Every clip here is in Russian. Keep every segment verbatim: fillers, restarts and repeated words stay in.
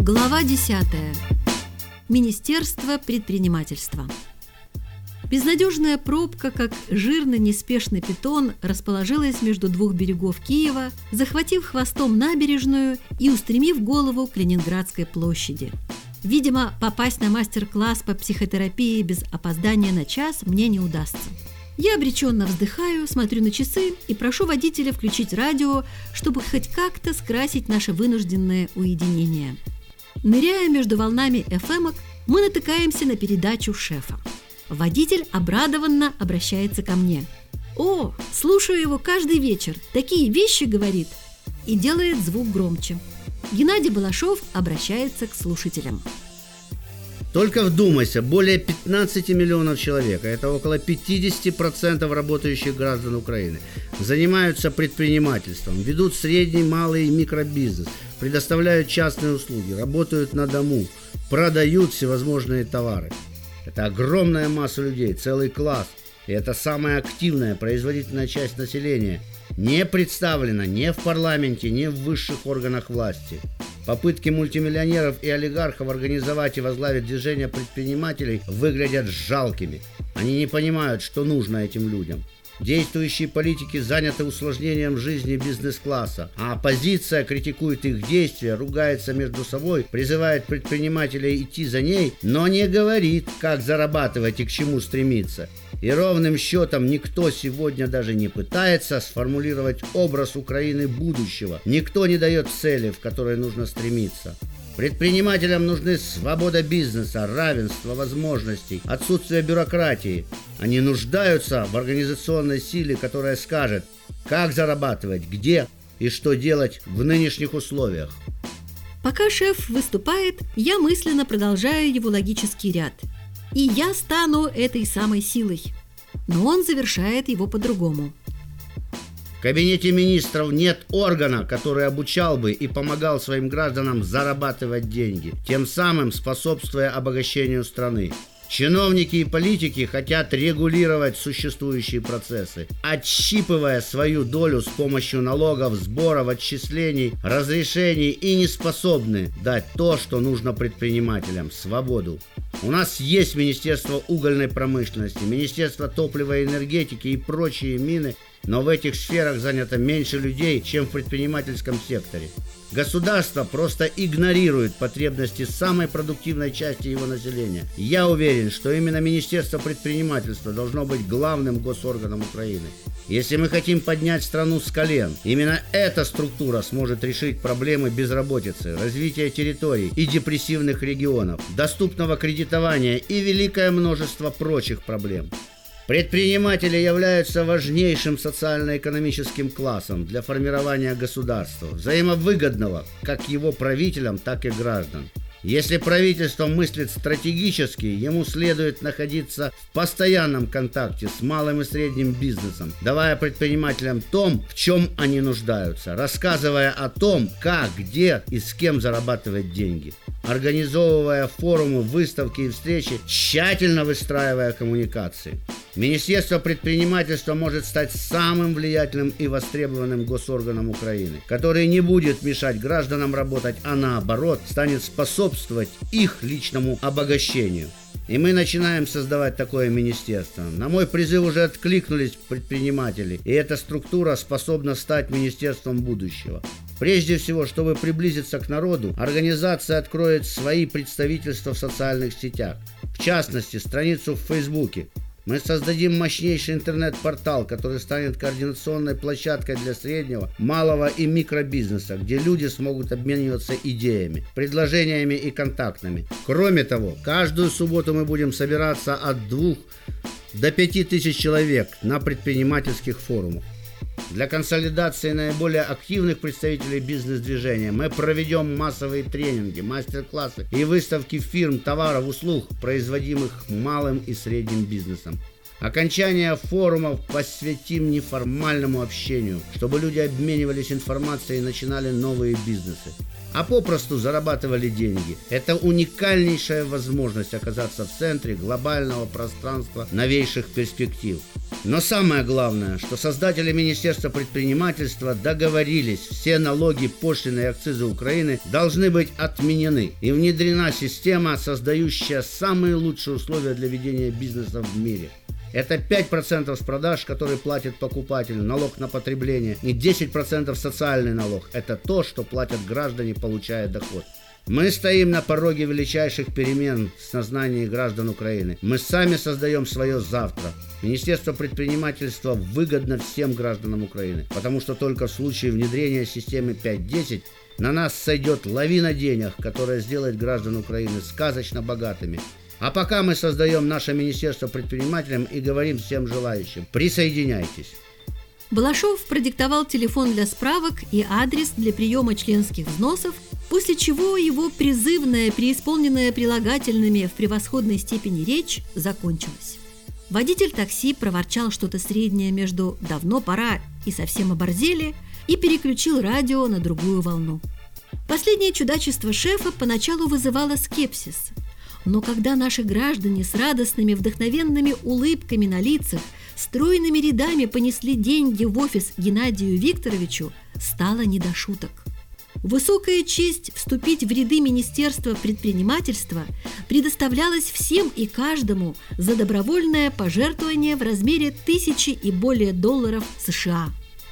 Глава десятая. Министерство предпринимательства. Безнадежная пробка, как жирный неспешный питон, расположилась между двух берегов Киева, захватив хвостом набережную и устремив голову к Ленинградской площади. Видимо, попасть на мастер-класс по психотерапии без опоздания на час мне не удастся. Я обреченно вздыхаю, смотрю на часы и прошу водителя включить радио, чтобы хоть как-то скрасить наше вынужденное уединение. Ныряя между волнами эф-эмок, мы натыкаемся на передачу шефа. Водитель обрадованно обращается ко мне. «О, слушаю его каждый вечер, такие вещи говорит!» и делает звук громче. Геннадий Балашов обращается к слушателям. Только вдумайся, более пятнадцати миллионов человек, а это около пятьдесят процентов работающих граждан Украины, занимаются предпринимательством, ведут средний, малый и микробизнес, предоставляют частные услуги, работают на дому, продают всевозможные товары. Это огромная масса людей, целый класс, и это самая активная производительная часть населения, не представлена ни в парламенте, ни в высших органах власти. Попытки мультимиллионеров и олигархов организовать и возглавить движение предпринимателей выглядят жалкими. Они не понимают, что нужно этим людям. Действующие политики заняты усложнением жизни бизнес-класса, а оппозиция критикует их действия, ругается между собой, призывает предпринимателей идти за ней, но не говорит, как зарабатывать и к чему стремиться. И ровным счетом никто сегодня даже не пытается сформулировать образ Украины будущего. Никто не дает цели, в которой нужно стремиться. Предпринимателям нужны свобода бизнеса, равенство возможностей, отсутствие бюрократии. Они нуждаются в организационной силе, которая скажет, как зарабатывать, где и что делать в нынешних условиях. Пока шеф выступает, я мысленно продолжаю его логический ряд. И я стану этой самой силой. Но он завершает его по-другому. В кабинете министров нет органа, который обучал бы и помогал своим гражданам зарабатывать деньги, тем самым способствуя обогащению страны. Чиновники и политики хотят регулировать существующие процессы, отщипывая свою долю с помощью налогов, сборов, отчислений, разрешений и не способны дать то, что нужно предпринимателям – свободу. У нас есть Министерство угольной промышленности, Министерство топлива и энергетики и прочие мины, но в этих сферах занято меньше людей, чем в предпринимательском секторе. Государство просто игнорирует потребности самой продуктивной части его населения. Я уверен, что именно Министерство предпринимательства должно быть главным госорганом Украины. Если мы хотим поднять страну с колен, именно эта структура сможет решить проблемы безработицы, развития территорий и депрессивных регионов, доступного кредитования и великое множество прочих проблем. Предприниматели являются важнейшим социально-экономическим классом для формирования государства, взаимовыгодного как его правителям, так и граждан. Если правительство мыслит стратегически, ему следует находиться в постоянном контакте с малым и средним бизнесом, давая предпринимателям то, в чем они нуждаются, рассказывая о том, как, где и с кем зарабатывать деньги, организовывая форумы, выставки и встречи, тщательно выстраивая коммуникации. Министерство предпринимательства может стать самым влиятельным и востребованным госорганом Украины, который не будет мешать гражданам работать, а наоборот станет способствовать их личному обогащению. И мы начинаем создавать такое министерство. На мой призыв уже откликнулись предприниматели, и эта структура способна стать министерством будущего. Прежде всего, чтобы приблизиться к народу, организация откроет свои представительства в социальных сетях, в частности, страницу в Фейсбуке. Мы создадим мощнейший интернет-портал, который станет координационной площадкой для среднего, малого и микробизнеса, где люди смогут обмениваться идеями, предложениями и контактами. Кроме того, каждую субботу мы будем собираться от двух до пяти тысяч человек на предпринимательских форумах. Для консолидации наиболее активных представителей бизнес-движения мы проведем массовые тренинги, мастер-классы и выставки фирм, товаров, услуг, производимых малым и средним бизнесом. Окончание форумов посвятим неформальному общению, чтобы люди обменивались информацией и начинали новые бизнесы, а попросту зарабатывали деньги. Это уникальнейшая возможность оказаться в центре глобального пространства новейших перспектив. Но самое главное, что создатели Министерства предпринимательства договорились, все налоги, пошлины и акцизы Украины должны быть отменены, и внедрена система, создающая самые лучшие условия для ведения бизнеса в мире. Это пять процентов с продаж, которые платит покупатель, налог на потребление, и десять процентов социальный налог. Это то, что платят граждане, получая доход. Мы стоим на пороге величайших перемен в сознании граждан Украины. Мы сами создаем свое завтра. Министерство предпринимательства выгодно всем гражданам Украины, потому что только в случае внедрения системы пять десять на нас сойдет лавина денег, которая сделает граждан Украины сказочно богатыми. А пока мы создаем наше Министерство предпринимателям и говорим всем желающим: присоединяйтесь. Балашов продиктовал телефон для справок и адрес для приема членских взносов, после чего его призывная, преисполненная прилагательными в превосходной степени речь закончилась. Водитель такси проворчал что-то среднее между «давно пора» и «совсем оборзели» и переключил радио на другую волну. Последнее чудачество шефа поначалу вызывало скепсис. Но когда наши граждане с радостными, вдохновенными улыбками на лицах, стройными рядами понесли деньги в офис Геннадию Викторовичу, стало не до шуток. Высокая честь вступить в ряды Министерства предпринимательства предоставлялась всем и каждому за добровольное пожертвование в размере тысячи и более долларов США.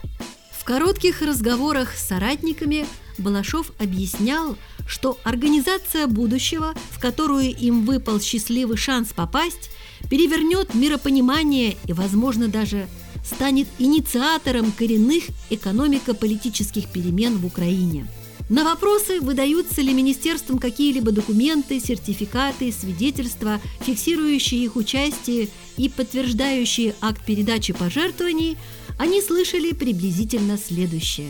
В коротких разговорах с соратниками Балашов объяснял, что организация будущего, в которую им выпал счастливый шанс попасть, перевернет миропонимание и, возможно, даже станет инициатором коренных экономико-политических перемен в Украине. На вопросы, выдаются ли министерством какие-либо документы, сертификаты, свидетельства, фиксирующие их участие и подтверждающие акт передачи пожертвований, они слышали приблизительно следующее.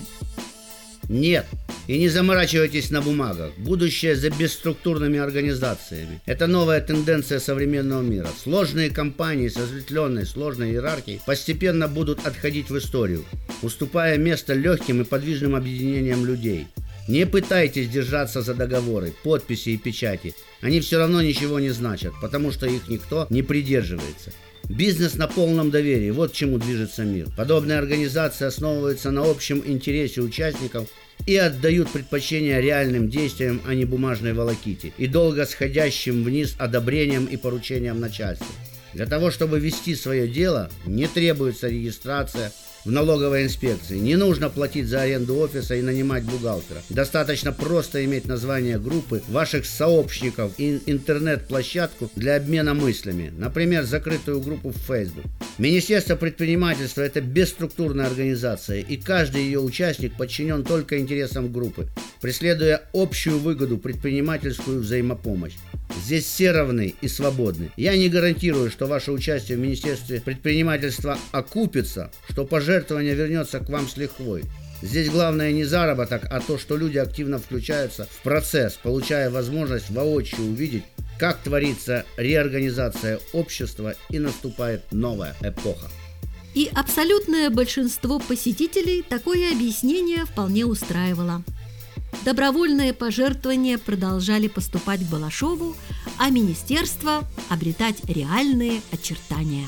Нет, и не заморачивайтесь на бумагах. Будущее за бесструктурными организациями. Это новая тенденция современного мира. Сложные компании с разветвленной сложной иерархией постепенно будут отходить в историю, уступая место легким и подвижным объединениям людей. Не пытайтесь держаться за договоры, подписи и печати. Они все равно ничего не значат, потому что их никто не придерживается. Бизнес на полном доверии – вот к чему движется мир. Подобные организации основываются на общем интересе участников и отдают предпочтение реальным действиям, а не бумажной волоките, и долго сходящим вниз одобрениям и поручениям начальства. Для того, чтобы вести свое дело, не требуется регистрация в налоговой инспекции. Не нужно платить за аренду офиса и нанимать бухгалтера. Достаточно просто иметь название группы, ваших сообщников и интернет-площадку для обмена мыслями, например, закрытую группу в Facebook. Министерство предпринимательства – это бесструктурная организация, и каждый ее участник подчинен только интересам группы, преследуя общую выгоду, предпринимательскую взаимопомощь. Здесь все равны и свободны. Я не гарантирую, что ваше участие в Министерстве предпринимательства окупится, что пожертвование вернется к вам с лихвой. Здесь главное не заработок, а то, что люди активно включаются в процесс, получая возможность воочию увидеть, как творится реорганизация общества и наступает новая эпоха. И абсолютное большинство посетителей такое объяснение вполне устраивало. Добровольные пожертвования продолжали поступать к Балашову, а министерство обретать реальные очертания.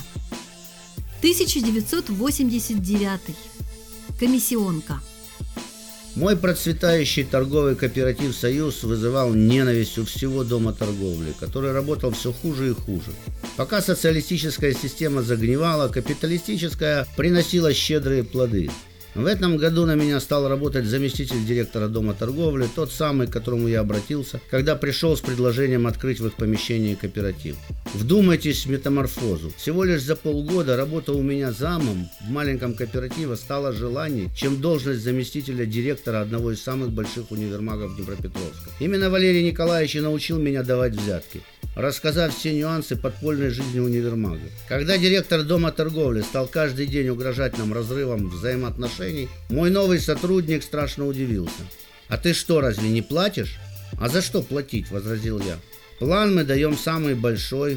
тысяча девятьсот восемьдесят девятый. Комиссионка. Мой процветающий торговый кооператив «Союз» вызывал ненависть у всего дома торговли, который работал все хуже и хуже. Пока социалистическая система загнивала, капиталистическая приносила щедрые плоды. В этом году на меня стал работать заместитель директора дома торговли, тот самый, к которому я обратился, когда пришел с предложением открыть в их помещении кооператив. Вдумайтесь в метаморфозу. Всего лишь за полгода работа у меня замом в маленьком кооперативе стала желанием, чем должность заместителя директора одного из самых больших универмагов Днепропетровска. Именно Валерий Николаевич и научил меня давать взятки, рассказав все нюансы подпольной жизни универмага. Когда директор дома торговли стал каждый день угрожать нам разрывом взаимоотношений, мой новый сотрудник страшно удивился. «А ты что, разве не платишь?» «А за что платить?» – возразил я. «План мы даем самый большой,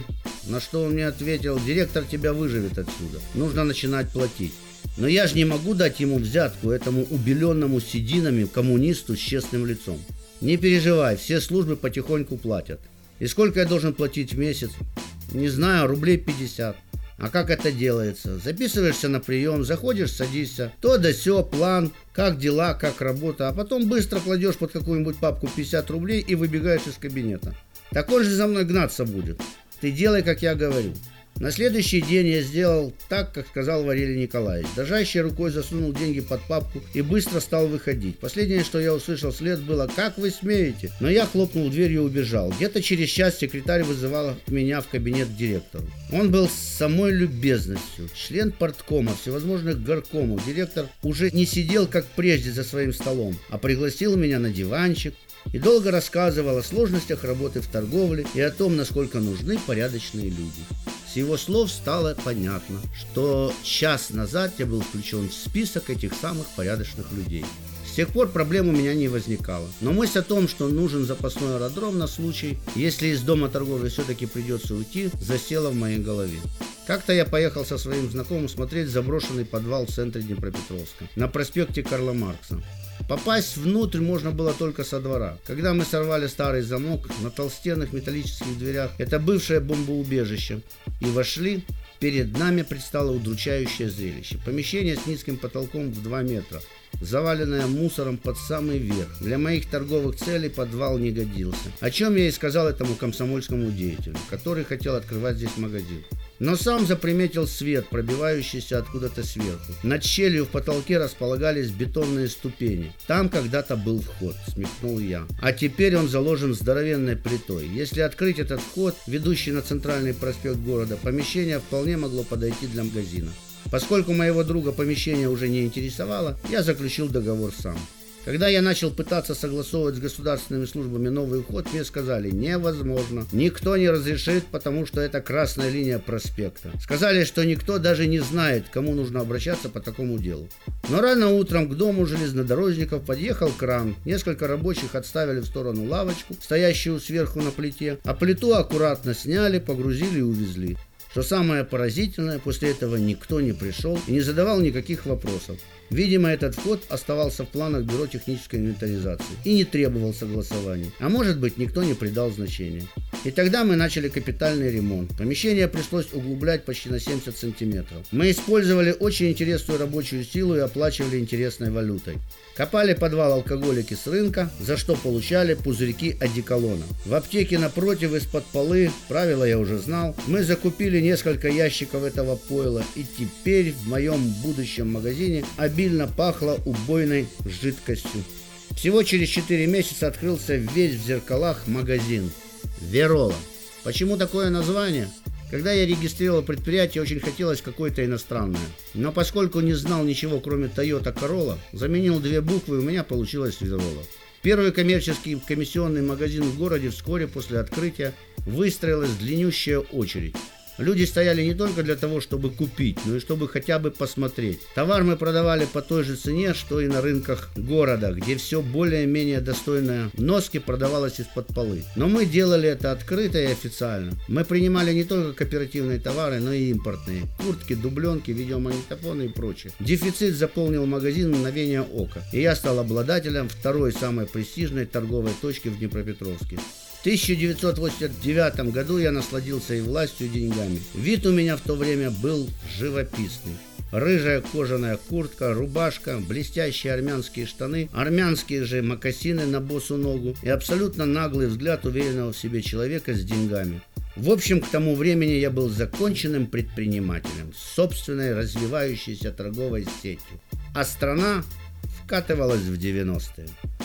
На что он мне ответил: директор тебя выживет отсюда, нужно начинать платить. Но я же не могу дать ему взятку, этому убеленному сединами коммунисту с честным лицом. Не переживай, все службы потихоньку платят. И сколько я должен платить в месяц? Не знаю, рублей пятьдесят. А как это делается? Записываешься на прием, заходишь, садишься, то да сё, план, как дела, как работа, а потом быстро кладешь под какую-нибудь папку пятьдесят рублей и выбегаешь из кабинета. Так он же за мной гнаться будет. Ты делай, как я говорю. На следующий день я сделал так, как сказал Валерий Николаевич. Дрожащей рукой засунул деньги под папку и быстро стал выходить. Последнее, что я услышал вслед, было: «Как вы смеете?» Но я хлопнул дверью и убежал. Где-то через час секретарь вызывала меня в кабинет к директору. Он был с самой любезностью. Член парткома, всевозможных горкомов. Директор уже не сидел, как прежде, за своим столом, а пригласил меня на диванчик и долго рассказывал о сложностях работы в торговле и о том, насколько нужны порядочные люди. С его слов стало понятно, что час назад я был включен в список этих самых порядочных людей. С тех пор проблем у меня не возникало. Но мысль о том, что нужен запасной аэродром на случай, если из дома торговли все-таки придется уйти, засела в моей голове. Как-то я поехал со своим знакомым смотреть заброшенный подвал в центре Днепропетровска, на проспекте Карла Маркса. Попасть внутрь можно было только со двора. Когда мы сорвали старый замок на толстенных металлических дверях, это бывшее бомбоубежище, и вошли, перед нами предстало удручающее зрелище. Помещение с низким потолком в два метра, заваленное мусором под самый верх. Для моих торговых целей подвал не годился. О чем я и сказал этому комсомольскому деятелю, который хотел открывать здесь магазин. Но сам заприметил свет, пробивающийся откуда-то сверху. Над щелью в потолке располагались бетонные ступени. Там когда-то был вход, смехнул я. А теперь он заложен здоровенной плитой. Если открыть этот вход, ведущий на центральный проспект города, помещение вполне могло подойти для магазина. Поскольку моего друга помещение уже не интересовало, я заключил договор сам. Когда я начал пытаться согласовывать с государственными службами новый вход, мне сказали: невозможно, никто не разрешит, потому что это красная линия проспекта. Сказали, что никто даже не знает, к кому нужно обращаться по такому делу. Но рано утром к дому железнодорожников подъехал кран, несколько рабочих отставили в сторону лавочку, стоящую сверху на плите, а плиту аккуратно сняли, погрузили и увезли. Что самое поразительное, после этого никто не пришел и не задавал никаких вопросов. Видимо, этот вход оставался в планах бюро технической инвентаризации и не требовал согласования. А может быть, никто не придал значения. И тогда мы начали капитальный ремонт. Помещение пришлось углублять почти на семьдесят сантиметров. Мы использовали очень интересную рабочую силу и оплачивали интересной валютой. Копали подвал алкоголики с рынка, за что получали пузырьки одеколона. В аптеке напротив, из-под полы, правила я уже знал, мы закупили несколько ящиков этого пойла, и теперь в моем будущем магазине обильно пахло убойной жидкостью. Всего через четыре месяца открылся весь в зеркалах магазин Верола. Почему такое название? Когда я регистрировал предприятие, очень хотелось какое-то иностранное. Но поскольку не знал ничего, кроме Toyota Corolla, заменил две буквы, и у меня получилось Верола. Первый коммерческий комиссионный магазин в городе вскоре после открытия выстроилась длиннющая очередь. Люди стояли не только для того, чтобы купить, но и чтобы хотя бы посмотреть. Товар мы продавали по той же цене, что и на рынках города, где все более-менее достойное носки продавалось из-под полы. Но мы делали это открыто и официально. Мы принимали не только кооперативные товары, но и импортные. Куртки, дубленки, видеомагнитофоны и прочее. Дефицит заполнил магазин в мгновение ока. И я стал обладателем второй самой престижной торговой точки в Днепропетровске. В тысяча девятьсот восемьдесят девятом году я насладился и властью, и деньгами. Вид у меня в то время был живописный. Рыжая кожаная куртка, рубашка, блестящие армянские штаны, армянские же мокасины на босу ногу и абсолютно наглый взгляд уверенного в себе человека с деньгами. В общем, к тому времени я был законченным предпринимателем с собственной развивающейся торговой сетью. А страна вкатывалась в девяностые.